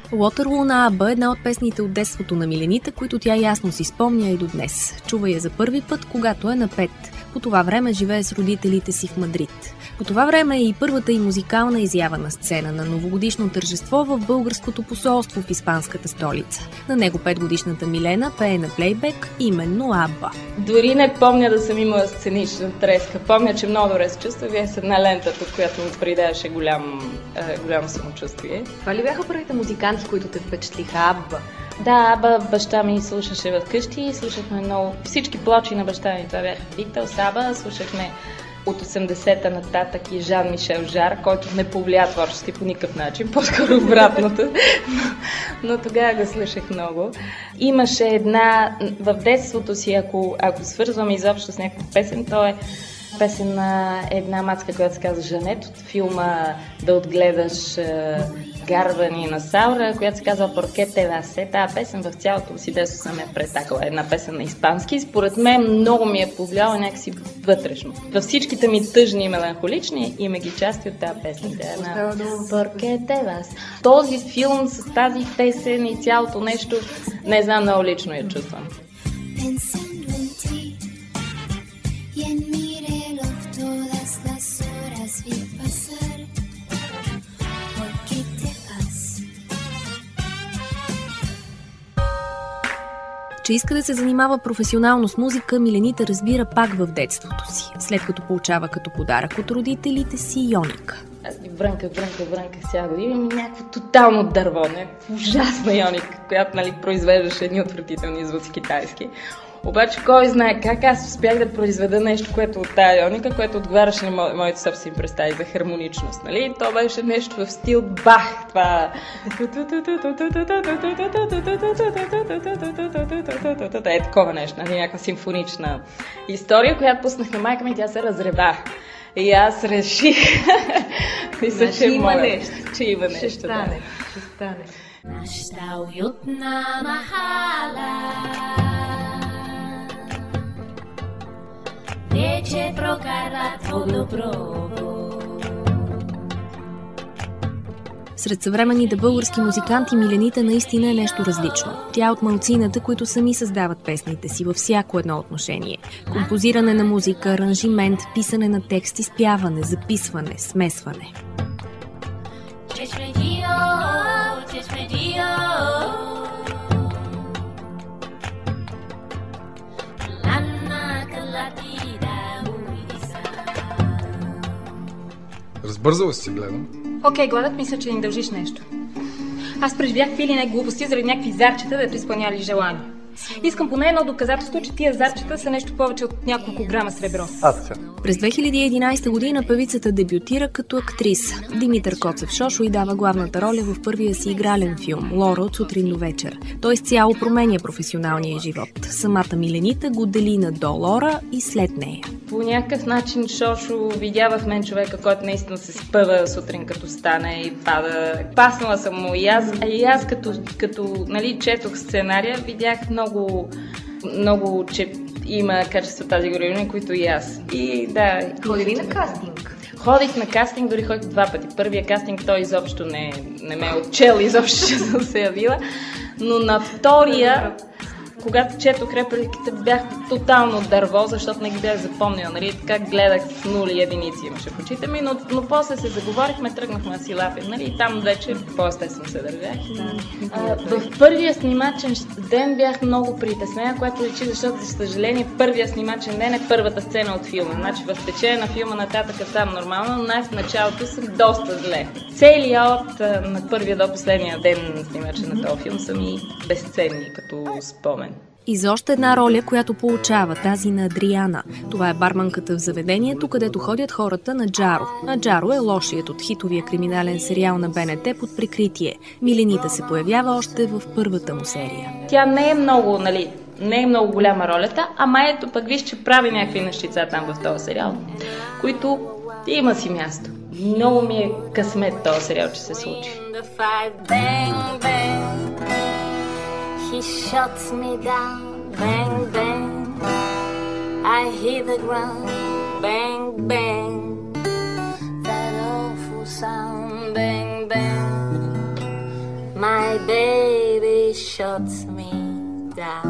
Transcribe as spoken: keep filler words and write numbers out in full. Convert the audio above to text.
Waterloo на Абба е една от песните от детството на Миленита, които тя ясно си спомня и до днес. Чува я за първи път, когато е на пет. По това време живее с родителите си в Мадрид. По това време е и първата и музикална изява на сцена на новогодишно тържество в българското посолство в испанската столица. На него петгодишната Милена пее на плейбек именно Абба. Дори не помня да съм имала сценична треска. Помня, че много добре се чувствах. Бях с една лента, от която ми придаваше голям, е, голямо самочувствие. Това ли бяха първите музиканти, които те впечатлиха? Абба? Да, Аба баща ми слушаше вкъщи, слушахме много всички плочи на баща ми. Това бяха Битлз, Аба, слушахме от осемдесета нататък и Жан Мишел Жар, който не повлия творчески по никакъв начин, по-скоро обратното, но, но тогава го слушах много. Имаше една, в детството си, ако, ако свързваме изобщо с някаква песен, то е песен на една мацка, която се казва Жанет, от филма Да отгледаш е, Гарвани на Саура, която се казва Порке те ласе. Тази песен в цялото си детство съм я претакала. Една песен на испански. Според мен много ми е повлияла някакси вътрешно. Във всичките ми тъжни и меланхолични има ги части от тази песен. Да, на Порке те ласе. Този филм с тази песен и цялото нещо, не знам, много лично я чувствам. Че иска да се занимава професионално с музика, Миленита разбира пак в детството си, след като получава като подарък от родителите си йоника. Аз ги брънках, брънках, брънках всяка година. Имам някакво тотално дърво, някаква ужасна йоника, която, нали, произвеждаше едни отвратителни звуци китайски. Обаче кой знае как аз успях да произведа нещо, което от тая йоника, което отговаряше на мо- моите собствени представи за хармоничност, нали? То беше нещо в стил Бах, това... Е такова нещо, нали? Някаква симфонична история, която пуснах на майка ми и тя се разрева. И аз реших, мисля, че има нещо. Че има нещо, ще стане, ще стане. Нашата уютна махала вече прокарва твоето прово. Сред съвременните български музиканти Миленита наистина е нещо различно. Тя е от малцината, които сами създават песните си във всяко едно отношение. Композиране на музика, аранжимент, писане на тексти, спяване, записване, смесване. Разбързала си, гледам. Окей, okay, гладът мисля, че ни дължиш нещо. Аз преживях какви ли не глупости заради някакви зарчета, да те изпълняли желания. Искам поне едно доказателство, че тия зарчета са нещо повече от няколко грама сребро. Аз През две хиляди и единадесета година певицата дебютира като актриса. Димитър Коцев Шошо й дава главната роля в първия си игрален филм «Лора от сутрин до вечер». Той изцяло променя професионалния живот. Самата Миленита го дели на до Лора и след нея. По някакъв начин Шошо видя в мен човека, който наистина се спъва сутрин като стане и пада. Паснала съм му и аз, а и аз като, като нали, четох сценария, видях много, много, че има качество тази героиня, които и аз. И да. Ходи ли на кастинг? Ходих на кастинг, дори ходих два пъти. Първия кастинг той изобщо не, не ме е отчел, изобщо че съм се явила. Но на втория, когато четох репликите, бях тотално дърво, защото не ги бях запомнила. Нали? Така гледах с нули и единици имаше в очите ми, но, но после се заговорихме, тръгнахме да си лапим. Нали? И там вече по-естествено се държах. А, в първия снимачен ден бях много притеснена, което личи, защото, за съжаление, първия снимачен ден е първата сцена от филма. Значи в течение на филма нататък съм нормално, но най- в началото съм доста зле. Целият от на първия до последния ден снимачен на този филм са ми безценни като спомен. И за още една роля, която получава, тази на Адриана. Това е барманката в заведението, където ходят хората на Джаро. А Джаро е лошият от хитовия криминален сериал на Б Н Т под прикритие. Миленита се появява още в първата му серия. Тя не е много, нали, не е много голяма ролята, ама ето пък виж, че прави някакви нещица там в този сериал, които има си място. Много ми е късмет този сериал, че се случи. He shuts me down, bang, bang. I hear the ground, bang, bang. That awful sound, bang, bang. My my baby shuts me down.